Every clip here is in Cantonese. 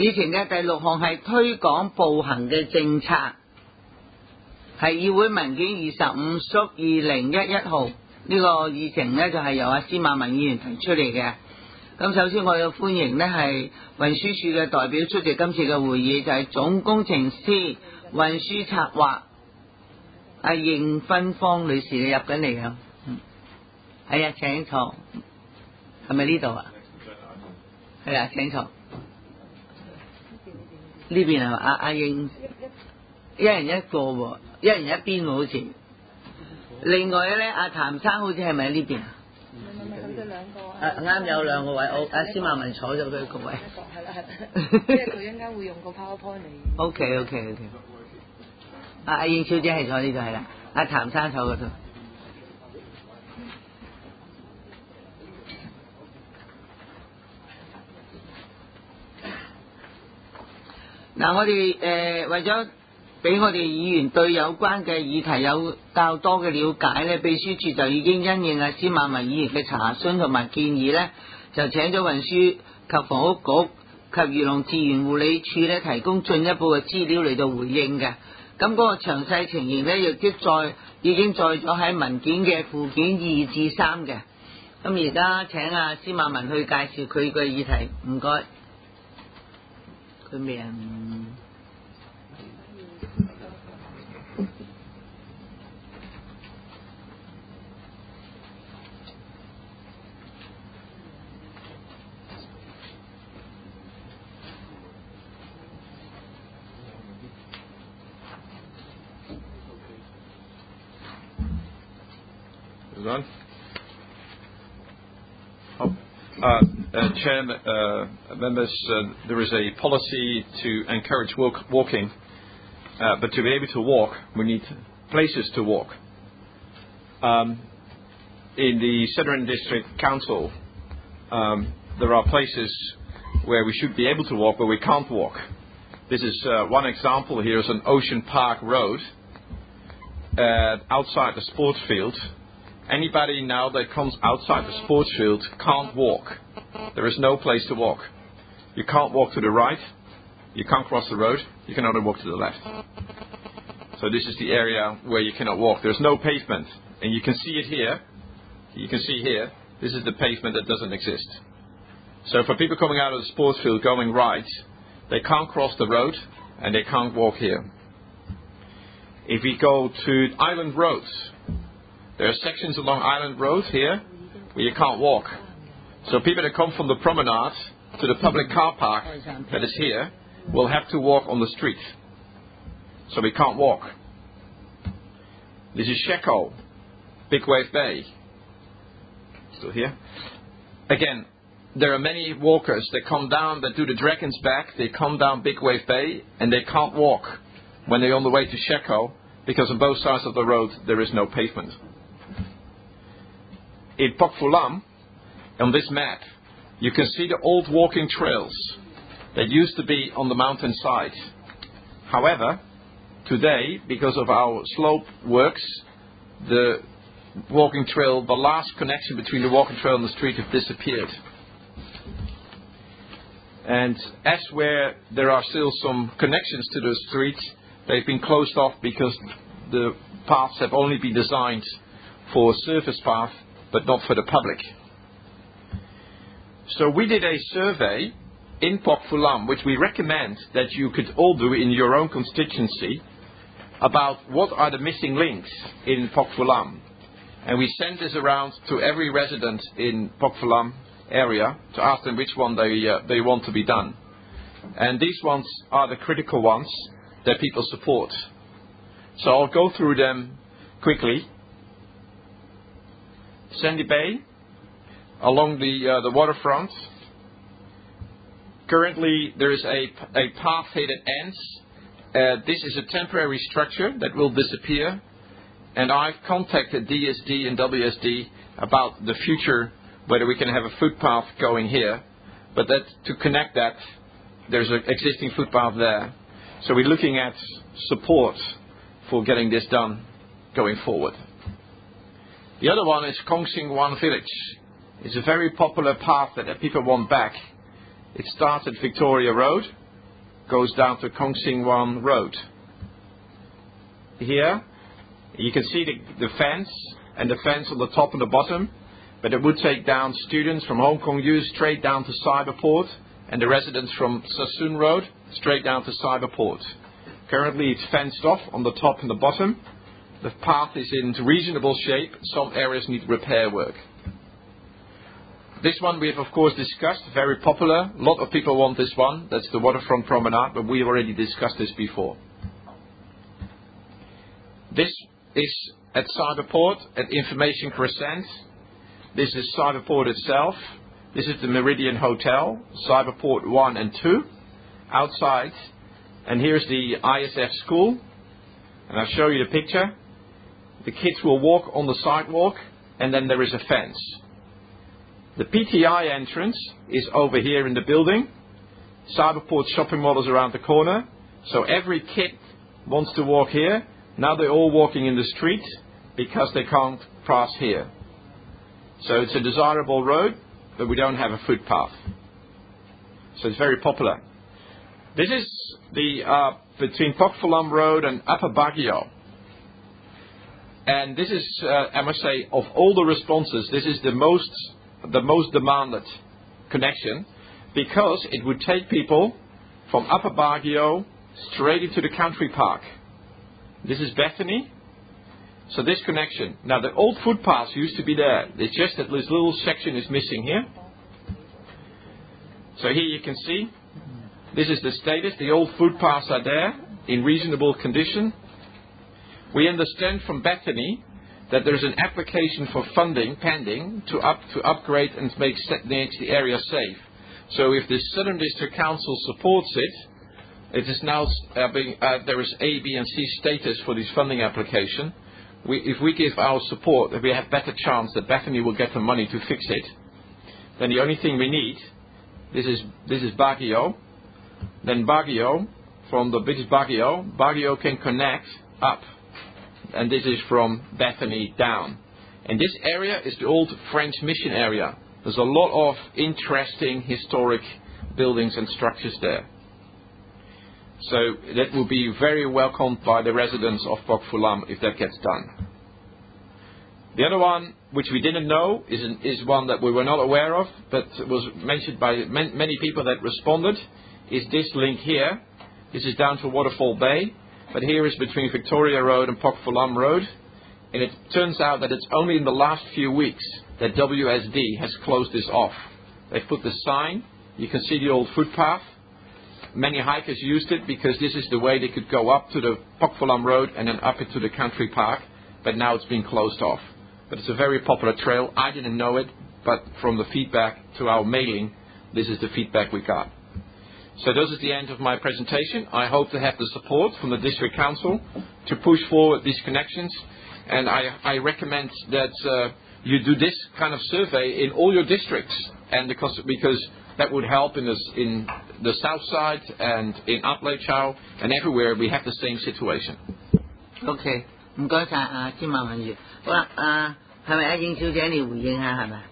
議程嘅第6項係推廣步行嘅政策，係議會文件25/2011號，呢個議程呢，就係由阿司馬文議員提出嚟嘅。咁首先我要歡迎呢係運輸署嘅代表出席今次嘅會議，就係總工程師運輸策劃阿應芬芳女士，你入緊嚟啊？係啊，請坐。係咪呢度啊？係啊，請坐。呢邊係嘛？阿英，一人一個喎，一人一邊喎，好似。另外咧，阿譚生好似係咪喺呢邊啊？ 佢兩個。 啱有兩個位，阿司馬文坐咗佢個位。 係啦，因為佢一陣間會用個 PowerPoint 嚟。 OK。阿英小姐係坐呢度係啦，阿譚生坐嗰度。嗱，我哋為咗俾我哋議員對有關嘅議題有較多嘅了解咧，秘書處就已經因應阿司馬文議員嘅查詢同埋建議咧，就請咗運輸及房屋局及漁農自然護理署咧提供進一步嘅資料嚟到回應嘅。咁嗰個詳細情形咧，已經載咗喺文件嘅附件2至3嘅。咁而家請阿司馬文去介紹佢嘅議題，唔該。佢未啊？ Chair, members, there is a policy to encourage walking, but to be able to walk, we need places to walk. In the Southern District Council, there are places where we should be able to walk, but we can't walk. This is one example here is an Ocean Park Road outside the sports field. Anybody now that comes outside the sports field can't walk. There is no place to walk. You can't walk to the right. You can't cross the road. You can only walk to the left. So this is the area where you cannot walk. There's no pavement. And you can see it here. You can see here. This is the pavement that doesn't exist. So for people coming out of the sports field going right, they can't cross the road and they can't walk here. If we go to island roads, there are sections along Island Road here where you can't walk. So people that come from the promenade to the public car park that is here will have to walk on the street. So we can't walk. This is Sheko, Big Wave Bay. Still here. Again, there are many walkers that come down, that do the Dragon's Back, they come down Big Wave Bay and they can't walk when they're on the way to Sheko because on both sides of the road there is no pavement. In Pok Fulam, on this map, you can see the old walking trails that used to be on the mountainside. However, today, because of our slope works, the walking trail, the last connection between the walking trail and the street have disappeared. And as where there are still some connections to the street, they've been closed off because the paths have only been designed for surface path, but not for the public. So we did a survey in Pok Fulam, which we recommend that you could all do in your own constituency, about what are the missing links in Pok Fulam. And we sent this around to every resident in Pok Fulam area to ask them which one they want to be done. And these ones are the critical ones that people support. So I'll go through them quickly. Sandy Bay, along the waterfront. Currently, there is a path here that ends. This is a temporary structure that will disappear. And I've contacted DSD and WSD about the future, whether we can have a footpath going here. But that to connect that, there's an existing footpath there. So we're looking at support for getting this done going forward. The other one is Kongsing One Village. It's a very popular path that people want back. It starts at Victoria Road goes down to Kong Sing Wan Road. Here, you can see the fence, and the fence on the top and the bottom, but it would take down students from Hong Kong U straight down to Cyberport, and the residents from Sassoon Road straight down to Cyberport. Currently it's fenced off on the top and the bottom. The path is in reasonable shape. Some areas need repair work. This one we have of course discussed, very popular. A lot of people want this one. That's the waterfront promenade, but we already discussed this before. This is at Cyberport, at Information Crescent. This is Cyberport itself. This is the Meridian Hotel, Cyberport 1 and 2, outside. And here's the ISF school. And I'll show you the picture. The kids will walk on the sidewalk, and then there is a fence. The PTI entrance is over here in the building. Cyberport shopping mall is around the corner. So every kid wants to walk here. Now they're all walking in the street because they can't pass here. So it's a desirable road, but we don't have a footpath. So it's very popular. This is the between Pok Fulam Road and Upper Baguio. And this is, I must say, of all the responses, this is the most demanded connection, because it would take people from Upper Baguio straight into the country park. This is Bethany. So this connection. Now the old footpaths used to be there. It's just that this little section is missing here. So here you can see, this is the status. The old footpaths are there in reasonable condition. We understand from Bethany that there's an application for funding pending to upgrade and make the area safe. So if the Southern District Council supports it, it is now there is A, B and C status for this funding application. If we give our support, that we have better chance that Bethany will get the money to fix it. Then the only thing we need, this is Baguio. Then Baguio, from the British Baguio can connect up. And this is from Bethany down. And this area is the old French mission area. There's a lot of interesting historic buildings and structures there. So that will be very welcomed by the residents of Pok Fulam if that gets done. The other one, which we didn't know, is one that we were not aware of, but was mentioned by many people that responded, is this link here. This is down to Waterfall Bay. But here is between Victoria Road and Pok Fulam Road. And it turns out that it's only in the last few weeks that WSD has closed this off. They've put the sign. You can see the old footpath. Many hikers used it because this is the way they could go up to the Pok Fulam Road and then up into the country park. But now it's been closed off. But it's a very popular trail. I didn't know it, but from the feedback to our mailing, this is the feedback we got. So this is the end of my presentation. I hope to have the support from the District Council to push forward these connections. And I recommend that you do this kind of survey in all your districts, and because that would help in the south side and in Ap Lay Chau and everywhere we have the same situation. OK， 唔該晒啊，詹馬文員。好啦，係咪阿應小姐你回應下係咪？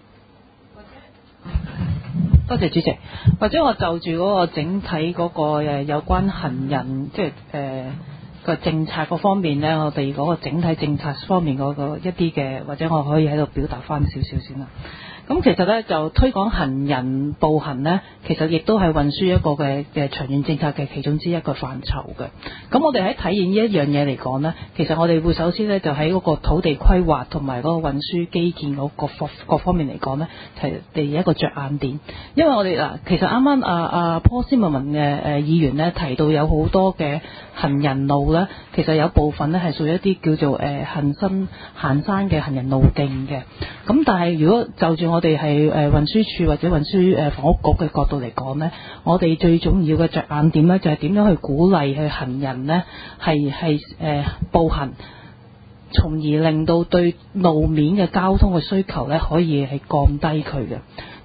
多謝主席，或者我就住嗰個整體嗰個有關行人即係個政策嗰方面咧，我哋嗰個整體政策方面嗰個一啲嘅，或者我可以喺度表達翻少少先啦。咁其實咧就推廣行人步行咧，其實亦都係運輸一個嘅長遠政策嘅其中之一個範疇嘅。咁我哋喺體現呢一樣嘢嚟講咧，其實我哋會首先咧就喺嗰個土地規劃同埋嗰個運輸基建嗰各方面嚟講咧，係第一個着眼點。因為我哋嗱，其實啱啱Paul Zimmerman嘅議員咧提到有好多嘅行人路咧，其實有部分咧係屬於一啲叫做行山嘅行人路徑嘅。咁但係如果就住我哋係運輸署或者運輸房屋局嘅角度嚟講咧，我哋最重要嘅着眼點咧就係點樣去鼓勵去行人咧係步行，從而令到對路面嘅交通嘅需求咧可以係降低佢嘅。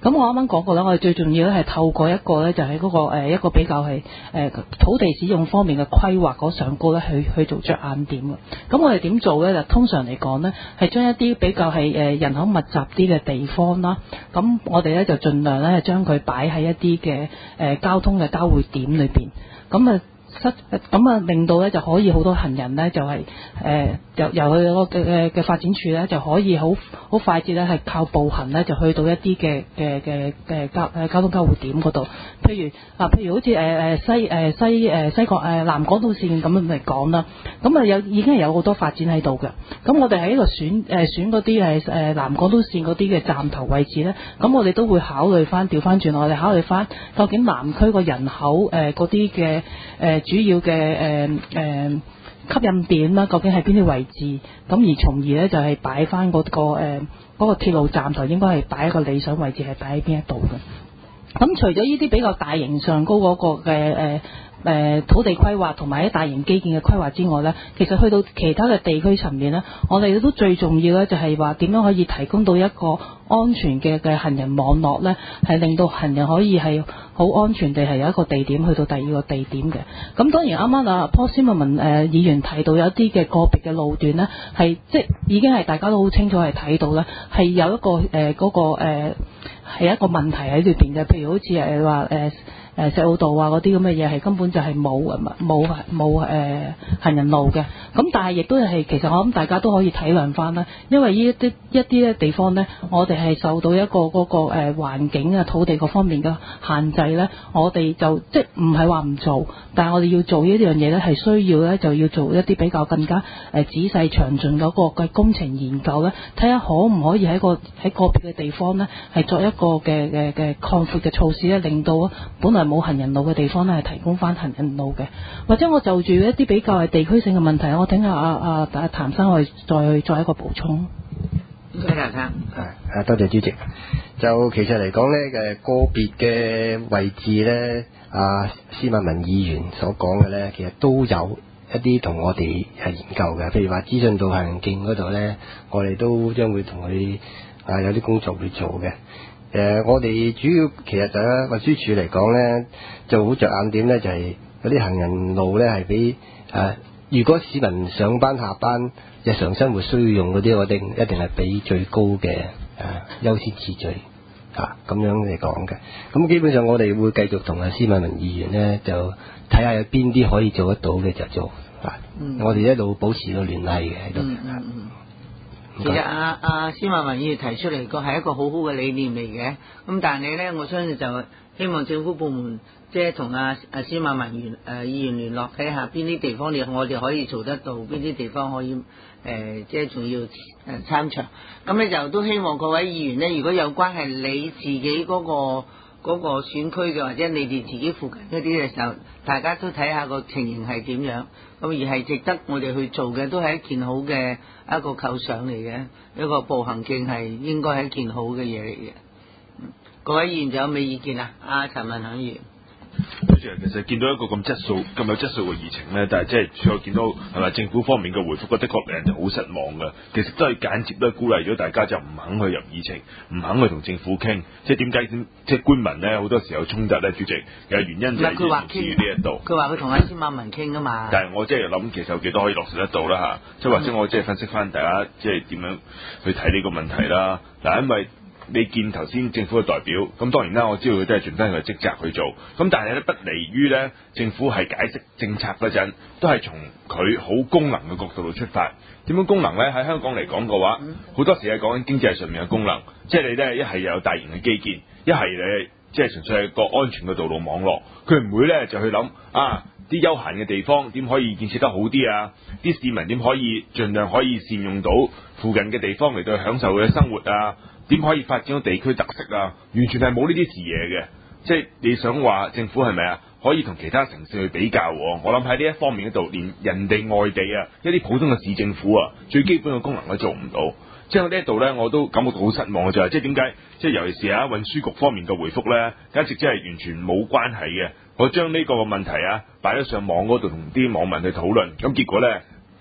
咁我啱啱講過啦，我哋最重要咧係透過一個咧就係嗰個一個比較係土地使用方面嘅規劃嗰上高咧去做着眼點嘅。咁我哋點做咧？就通常嚟講咧係將一啲比較係人口密集啲嘅地方啦，咁我哋咧就盡量咧將佢擺喺一啲嘅交通嘅交匯點裏邊，咁啊令到咧就可以好多行人咧就係由佢嗰個嘅發展處咧就可以好快捷咧係靠步行咧就去到一啲嘅交通交匯點嗰度。譬如好似西角南港島線咁樣嚟講啦，咁啊已經係有好多發展喺度嘅。咁我哋喺呢個選嗰啲南港島線嗰啲嘅站頭位置咧，咁我哋都會考慮翻調翻轉，我哋考慮翻究竟南區個人口嗰啲嘅主要嘅吸引點啦，究竟係邊啲位置？咁而從而咧就係擺翻嗰個鐵路站頭應該係擺一個理想位置係擺喺邊一度嘅。咁除咗呢啲比較大型上高嗰個嘅土地規劃同埋啲大型基建嘅規劃之外呢，其實去到其他嘅地區層面呢，我哋都最重要呢就係話點樣可以提供到一個安全嘅行人網絡呢，係令到行人可以係好安全地係有一個地點去到第二個地點嘅。咁當然啱啱啊 Paul Zimmerman 議員提到有一啲嘅個別嘅路段呢，係即已經係大家都好清楚係睇到呢，係有一個係一個問題喺裏邊嘅，譬如好似話石澳道啊嗰啲咁嘅嘢係根本就係冇行人路嘅。咁但係亦都係其實我諗大家都可以體諒翻啦，因為一啲咧地方呢，我哋係受到一個環境啊土地各方面嘅限制呢，我哋就即唔係話唔做，但係我哋要做呢樣嘢呢，係需要呢就要做一啲比較更加仔細詳盡嗰個嘅工程研究呢，睇下可唔可以喺個別嘅地方呢，係作一個嘅擴闊嘅措施呢，令到本來冇行人路嘅地方呢，係提供翻行人路嘅。或者我就住一啲比較係地區性嘅問題，我聽下譚生可以再作一個補充。 唔該，譚生。 多謝主席。就其實嚟講呢，個別嘅位置呢，司馬文議員所講嘅呢，其實都有一啲同我哋係研究嘅。譬如話資訊道行徑嗰度呢，我哋都將會同佢有啲工作去做嘅。我哋主要其實就係運輸署嚟講呢，就好着眼點呢，就係嗰啲行人路呢係俾如果市民上班下班日常生活需要用嗰啲，我哋一定係俾最高嘅優先次序咁樣嚟講嘅。咁基本上我哋會繼續同司馬文議員呢，就睇下有邊啲可以做得到嘅就做我哋一路保持個聯繫嘅喺度。 其實司馬文議員提出嚟個係一個好好嘅理念嚟嘅，咁但係呢，我相信就希望政府部門即係同司馬文議員聯絡，睇下邊啲地方我哋可以做得到，邊啲地方可以即係仲要參詳。咁你就都希望各位議員呢，如果有關係你自己嗰個選區嘅，或者你哋自己附近嗰啲嘅時候，大家都睇下個情形係點樣，咁而係值得我哋去做嘅，都係一件好嘅一個構想嚟嘅，一個步行徑係應該係一件好嘅嘢嚟嘅。各位議員仲有咩意見啊？陳文響議員。 其實見到一個咁有質素嘅議程呢，但係即係最後見到係咪政府方面嘅回覆，的確令人就好失望嘅。其實都係間接都係鼓勵咗大家就唔肯去入議程，唔肯去同政府傾。即係點解即係官民呢好多時候衝突呢？主席嘅原因就係源自於呢一度。佢話佢同司馬文傾啊嘛。但係我即係諗，其實有幾多可以落實得到啦嚇？即係或者我即係分析翻大家即係點樣去睇呢個問題啦。嗱，因為你見頭先政府嘅代表，咁當然啦，我知道佢都係盡翻佢嘅職責去做，咁但係咧不離於咧政府係解釋政策嗰陣，都係從佢好功能嘅角度去出發。點樣功能咧？喺香港嚟講嘅話，好多時係講緊經濟上面嘅功能，即係你咧一係有大型嘅基建，一係你即係純粹係個安全嘅道路網絡，佢唔會咧就去諗啲休閒嘅地方點可以建設得好啲啊？啲市民點可以盡量可以善用到附近嘅地方嚟到享受佢嘅生活啊？點可以發展到地區特色啊？完全係冇呢啲視野嘅，即係你想話政府係咪可以同其他城市去比較？我諗喺呢一方面嗰度，連人哋外地一啲普通嘅市政府最基本嘅功能都做唔到。即係呢一度呢，我都感覺到好失望嘅就係，即係點解？即係尤其是運輸局方面嘅回覆呢，簡直真係完全冇關係嘅。我將呢個問題擺咗上網嗰度同啲網民去討論，咁結果呢，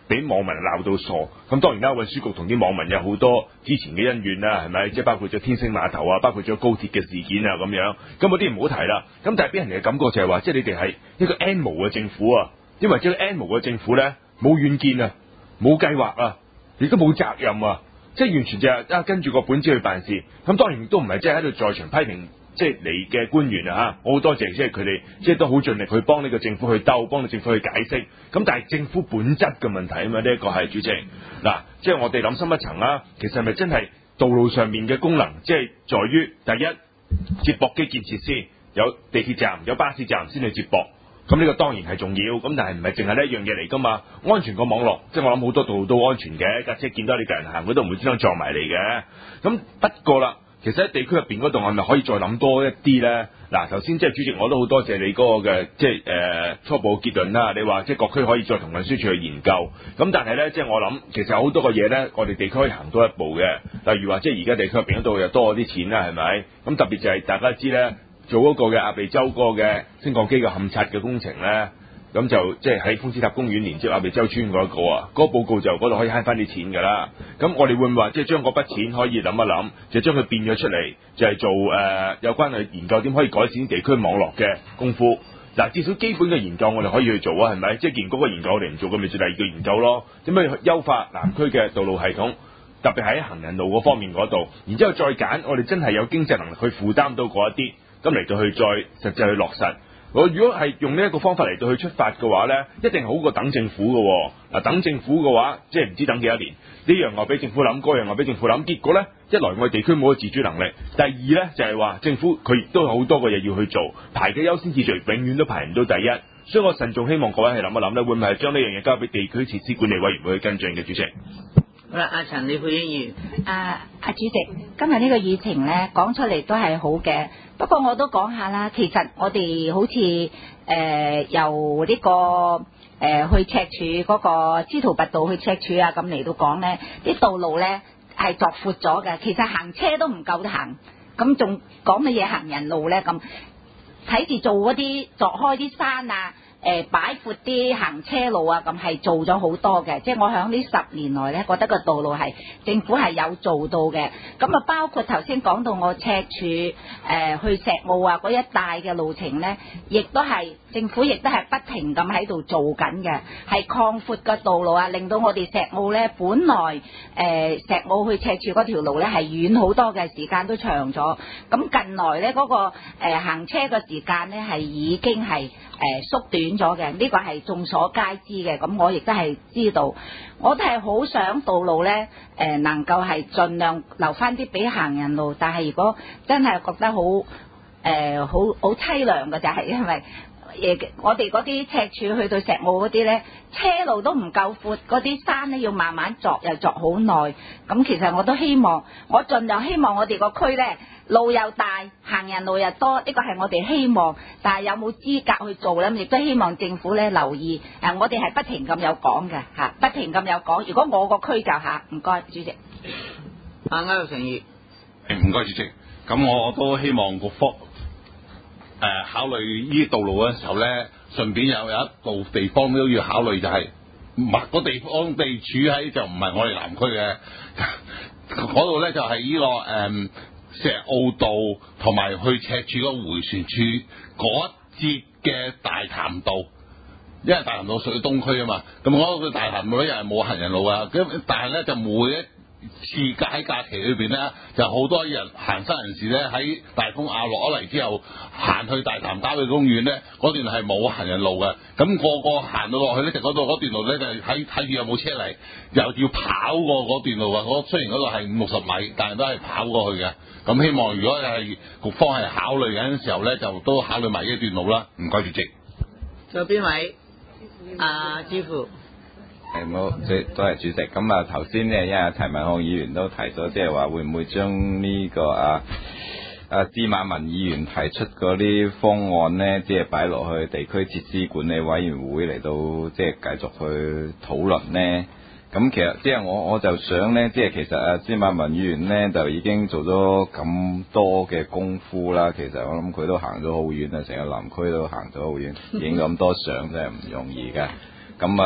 俾網民鬧到傻。咁當然啦，運輸局同啲網民有好多之前嘅恩怨啦，係咪？即係包括咗天星碼頭啊，包括咗高鐵嘅事件啊咁樣。咁嗰啲唔好提啦。咁但係俾人哋嘅感覺就係話，即係你哋係一個 N 無嘅政府啊，因為即係 N 無嘅政府咧，冇遠見啊，冇計劃啊，亦都冇責任啊，即係完全就係跟住個本子去辦事。咁當然亦都唔係即係喺度在場批評。即係嚟嘅官員啊嚇，我好多謝，即係佢哋即係都好盡力去幫呢個政府去兜，幫到政府去解釋。咁但係政府本質嘅問題啊嘛，呢一個係主席嗱，即係我哋諗深一層啦，其實係咪真係道路上面嘅功能，即係在於第一接駁基建設施，有地鐵站、有巴士站先去接駁。咁呢個當然係重要，咁但係唔係淨係呢一樣嘢嚟㗎嘛？安全個網絡，即係我諗好多道路都安全嘅，架車見到你個人行，佢都唔會專登撞埋嚟嘅。咁不過啦。其實喺地區入邊嗰度係咪可以再諗多一啲咧？嗱，頭先即係主席我都好多謝你嗰個嘅即係初步結論啦。你話即係各區可以再同運輸署去研究，咁但係咧即係我諗其實好多個嘢咧，我哋地區可以行多一步嘅。例如話即係而家地區入邊嗰度又多咗啲錢啦，係咪？咁特別就係大家知咧，做嗰個嘅鴨脷洲嗰個嘅升降機嘅勘察嘅工程咧。咁就即係喺風之塔公園連接鴨脷洲村嗰一個啊，嗰個報告就嗰度可以慳翻啲錢㗎啦。咁我哋會唔會話即係將嗰筆錢可以諗一諗，就將佢變咗出嚟，就係做有關嘅研究點可以改善地區網絡嘅功夫。嗱，至少基本嘅研究我哋可以去做啊，係咪？即係既然嗰個研究我哋唔做，咁咪做第二個研究咯。點樣優化南區嘅道路系統，特別喺行人路嗰方面嗰度，然之後再揀我哋真係有經濟能力去負擔到嗰一啲，咁嚟到去再實際去落實。我如果係用呢一個方法嚟到去出發嘅話咧，一定好過等政府嘅。嗱，等政府嘅話，即係唔知等幾多年。呢樣我俾政府諗，嗰樣我俾政府諗，結果咧，一來我哋地區冇咗自主能力，第二咧就係話政府佢亦都有好多個嘢要去做，排嘅優先次序永遠都排唔到第一。所以我慎重希望各位係諗一諗咧，會唔會係將呢樣嘢交俾地區設施管理委員會去跟進嘅？主席。 好啦，阿陳李佩英議員。 阿主席，今日呢個議程咧講出嚟都係好嘅，不過我都講下啦。其實我哋好似由呢個去赤柱嗰個司徒拔道去赤柱啊，咁嚟到講咧，啲道路咧係鑿闊咗嘅，其實行車都唔夠得行，咁仲講乜嘢行人路咧？咁睇住做嗰啲鑿開啲山啊。擺闊啲行車路啊，咁係做咗好多嘅，即係我響呢10年來咧，覺得個道路係政府係有做到嘅。咁啊，包括頭先講到我赤柱去石澳啊嗰一帶嘅路程咧，亦都係政府亦都係不停咁喺度做緊嘅，係擴闊個道路啊，令到我哋石澳咧本來石澳去赤柱嗰條路咧係遠好多嘅，時間都長咗。咁近來咧嗰個行車嘅時間咧係已經係縮短咗嘅，呢個係眾所皆知嘅。咁我亦都係知道，我都係好想道路咧能夠係盡量留翻啲俾行人路，但係如果真係覺得好好凄涼嘅就係因為我哋嗰啲赤柱去到石澳嗰啲咧，車路都唔夠闊，嗰啲山咧要慢慢鑿，又鑿好耐。咁其實我都希望，我盡量希望我哋個區咧路又大，行人路又多，呢個係我哋希望。但係有冇資格去做咧？亦都希望政府咧留意。我哋係不停咁有講嘅嚇，不停咁有講。如果我個區就嚇，唔該主席。 區諾誠議。 唔該主席。咁我都希望局方考慮呢啲道路嘅時候咧，順便有一度地方都要考慮，就係個地方地處喺就唔係我哋南區嘅嗰度咧，就係呢個石澳道同埋去赤柱個迴旋處嗰一節嘅大潭道，因為大潭道屬於東區啊嘛，咁嗰個大潭道咧又係冇行人路啊，咁但係咧就每一次喺假期裏邊咧，就好多人行山人士咧喺大風亞落咗嚟之後，行去大潭郊野公園咧，嗰段係冇行人路嘅。咁個個行到落去咧，就嗰段路咧就睇住有冇車嚟，又要跑過嗰段路啊！雖然嗰度係50-60米，但係都係跑過去嘅。咁希望如果係局方係考慮緊嘅時候咧，就都考慮埋呢一段路啦。唔該主席。 仲有邊位？支付。 好，多謝主席。咁啊，頭先咧，因為陳文浩議員都提咗，即係話會唔會將呢個司馬文議員提出嗰啲方案咧，即係擺落去地區設施管理委員會嚟到，即係繼續去討論咧。咁其實即係我就想咧，即係其實司馬文議員咧就已經做咗咁多嘅功夫啦。其實我諗佢都行咗好遠啊，成個南區都行咗好遠，影咁多相真係唔容易嘅。咁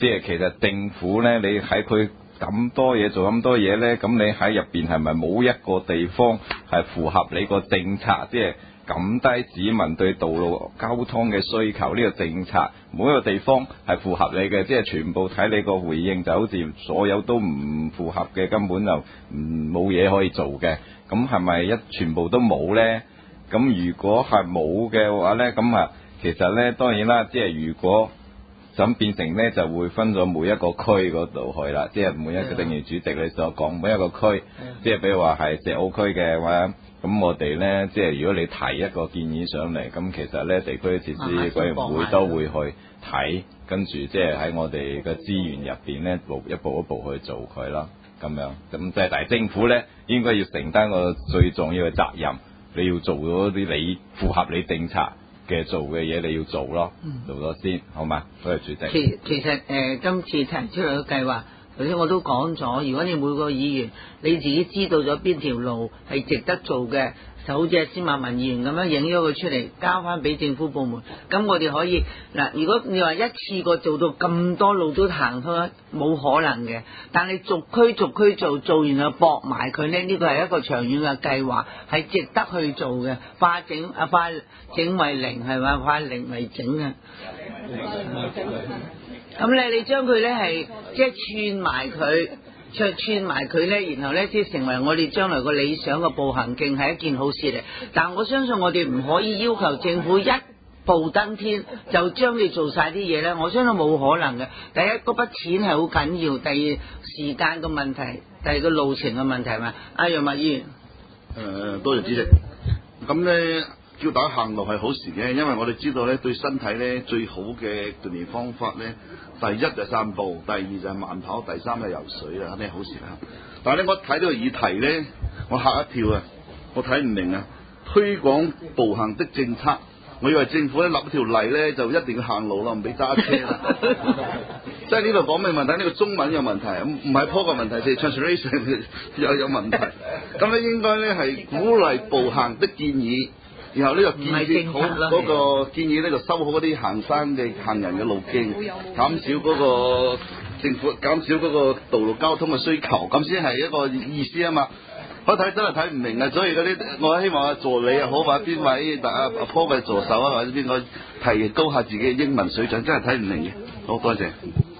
即係其實政府咧，你喺佢咁多嘢做咁多嘢咧，咁你喺入邊係咪冇一個地方係符合你個政策？即係減低市民對道路交通嘅需求呢個政策，每一個地方係符合你嘅，即係全部睇你個回應，就好似所有都唔符合嘅，根本就冇嘢可以做嘅。咁係咪全部都冇呢？咁如果係冇嘅話呢，咁啊，其實呢，當然啦，即係如果咁變成呢，就會分咗每一個區嗰度去啦，即係每一個正如主席你所講，每一個區，即係比如話係石澳區嘅話。咁我哋呢，即係如果你提一個建議上嚟，咁其實呢，地區設施委員會都會去睇，跟住即係喺我哋嘅資源入邊呢，一步一步去做佢啦，咁樣。咁即係但係政府呢，應該要承擔個最重要嘅責任，你要做咗啲你符合你政策嘅做嘅嘢，你要做咯，做咗先，好嘛？多謝主席。 其實今次提出嚟嘅計劃。頭先我都講咗，如果你每個議員你自己知道咗邊條路係值得做嘅，就好似阿司馬文議員咁樣影咗佢出嚟，交翻俾政府部門，咁我哋可以嗱，如果你話一次過做到咁多路都行開，冇可能嘅。但係逐區做完就駁埋佢呢，呢個係一個長遠嘅計劃，係值得去做嘅。化整為零係咪？化零為整啊！咁咧，你將佢咧係即係串埋佢咧，然後咧即係成為我哋將來個理想嘅步行徑係一件好事嚟。但我相信我哋唔可以要求政府一步登天就將你做晒啲嘢咧，我相信冇可能嘅。第一，嗰筆錢係好緊要；第二，時間嘅問題；第二個路程嘅問題嘛。阿楊默議員， 多謝主席。咁咧。叫大家行路係好事嘅，因為我哋知道咧對身體咧最好嘅鍛鍊方法咧，第一就散步，第二就係慢跑，第三就游水啦，肯定係好事啦。但係咧，我睇到個議題咧，我嚇一跳啊！我睇唔明啊！推廣步行的政策，我以為政府咧立條例咧就一定要行路啦，唔俾揸車啦。即係呢度講咩問題？呢個中文有問題，唔係 po 個問題，係 translation 有問題。咁咧應該咧係鼓勵步行的建議。然後呢個建議好嗰個建議呢，就修好嗰啲行山嘅行人嘅路徑，減少嗰個政府減少嗰個道路交通嘅需求，咁先係一個意思啊嘛。我睇真係睇唔明啊，所以嗰啲我希望阿助理又好或者邊位阿坡嘅助手啊，或者邊個提高下自己嘅英文水準，真係睇唔明嘅。好多謝。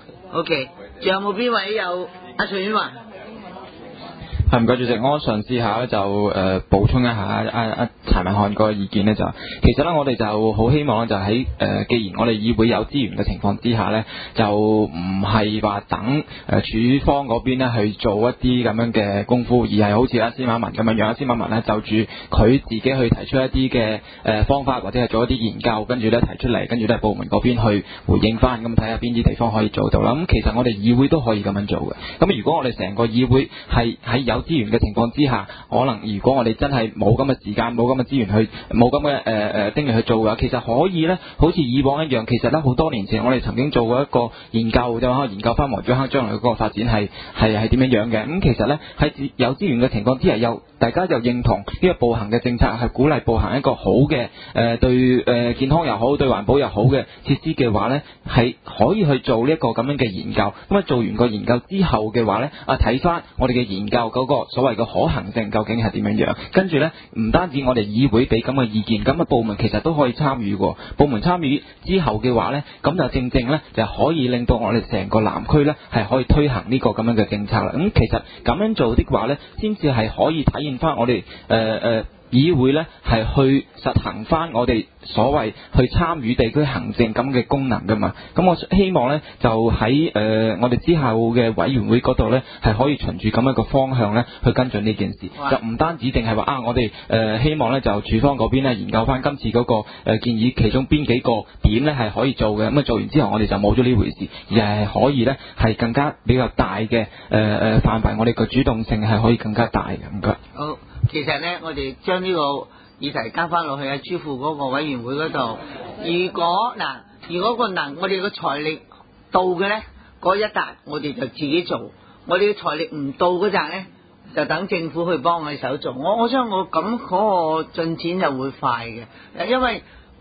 OK， 仲有冇邊位有阿徐婉華？ 係唔該主席，我嘗試下咧就補充一下阿陳文翰個意見咧，就其實咧我哋就好希望咧就喺既然我哋議會有資源嘅情況之下咧，就唔係話等處方嗰邊咧去做一啲咁樣嘅功夫，而係好似阿司馬文咁樣樣，阿司馬文咧就住佢自己去提出一啲嘅方法，或者係做一啲研究，跟住咧提出嚟，跟住咧部門嗰邊去回應翻，咁睇下邊啲地方可以做到啦。咁其實我哋議會都可以咁樣做嘅。咁如果我哋成個議會係喺有資源嘅情況之下，可能如果我哋真係冇咁嘅時間，冇咁嘅資源去，冇咁嘅精力去做嘅話，其實可以咧，好似以往一樣。其實咧好多年前我哋曾經做過一個研究，就可以研究翻黃竹坑將來嗰個發展係點樣樣嘅。咁其實咧喺有資源嘅情況之下，大家又認同呢個步行嘅政策係鼓勵步行一個好嘅對健康又好，對環保又好嘅設施嘅話咧，係可以去做呢一個咁樣嘅研究。咁啊做完個研究之後嘅話咧，睇翻我哋嘅研究嗰個所謂嘅可行性究竟係點樣樣，跟住咧唔單止我哋議會俾咁嘅意見，咁啊部門其實都可以參與喎。部門參與之後嘅話咧，咁就正正咧就可以令到我哋成個南區咧係可以推行呢個咁樣嘅政策啦。咁其實咁樣做的話咧，先至係可以體現翻我哋議會咧係去實行翻我哋所謂去參與地區行政咁嘅功能噶嘛。咁我希望咧就喺我哋之後嘅委員會嗰度咧係可以循住咁一個方向咧去跟進呢件事，就唔單止淨係話我哋希望咧就處方嗰邊咧研究翻今次嗰個建議其中邊幾個點咧係可以做嘅，咁做完之後我哋就冇咗呢回事，而係可以咧係更加比較大嘅範圍，我哋個主動性係可以更加大嘅。唔該。 好。其實咧，我哋將呢個議題交翻落去阿朱副嗰個委員會嗰度。如果我哋個財力到嘅咧，嗰一笪我哋就自己做；我哋嘅財力唔到嗰笪咧，就等政府去幫我哋手做。我相信我咁嗰個進展就會快嘅，因為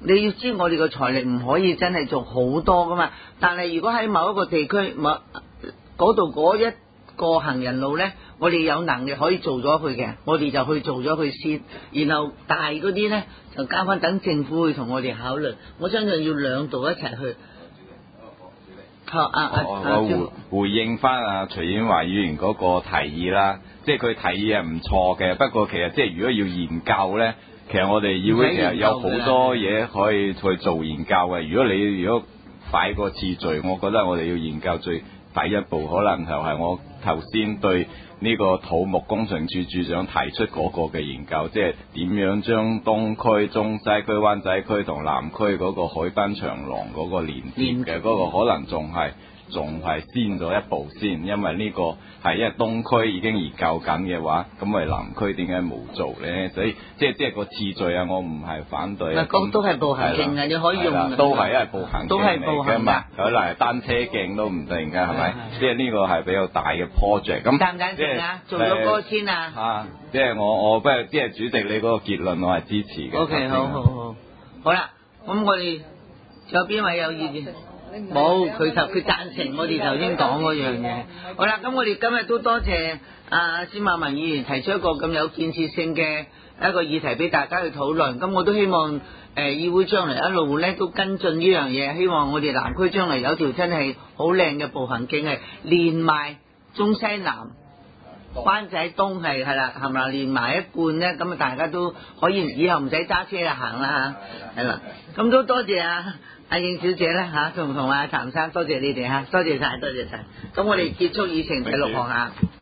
你要知我哋個財力唔可以真係做好多噶嘛，但係如果喺某一個地區嗰度嗰一個行人路呢，我哋有能力可以做咗佢嘅，我哋就去做咗佢先，然後大嗰啲呢，就交翻等政府去同我哋考慮。我相信要兩度一齊去。 我回應翻徐婉華議員嗰個提議啦，即係佢提議係唔錯嘅，不過其實即係如果要研究呢，其實我哋議會其實有好多嘢可以去做研究嘅。如果快個次序，我覺得我哋要研究最第一步，可能就係我頭先對呢個土木工程處處長提出嗰個嘅研究，即係點樣將東區、中西區、灣仔區同南區嗰個海濱長廊嗰個連接嘅嗰個，可能仲係先咗一步先，因為呢個係因為東區已經研究緊嘅話，咁我哋南區點解冇做咧？所以即係個次序我唔係反對。 都係步行徑嘅，你可以用。 都係因為步行徑都係步行嘛，可能係單車徑都唔定㗎，係咪？即係呢個係比較大嘅 project。咁贊唔贊成啊？做咗歌先啊！ 即係我不過即係主席你嗰個結論我係支持嘅。 OK， 好啦，咁我哋仲有邊位有意見？冇，佢贊成我哋頭先講嗰樣嘢。好啦，咁我哋今日都多謝司馬文議員提出一個咁有建設性嘅一個議題俾大家去討論。咁我都希望議會將來一路咧都跟進呢樣嘢，希望我哋南區將來有條真係好靚嘅步行徑係連埋中西南灣仔東係啦，係咪連埋一貫咧？咁啊大家都可以以後唔使揸車啊行啦嚇，係啦。咁都多謝阿應小姐咧嚇，同阿譚生多謝你哋嚇，多謝晒。咁我哋結束議程第6項嚇。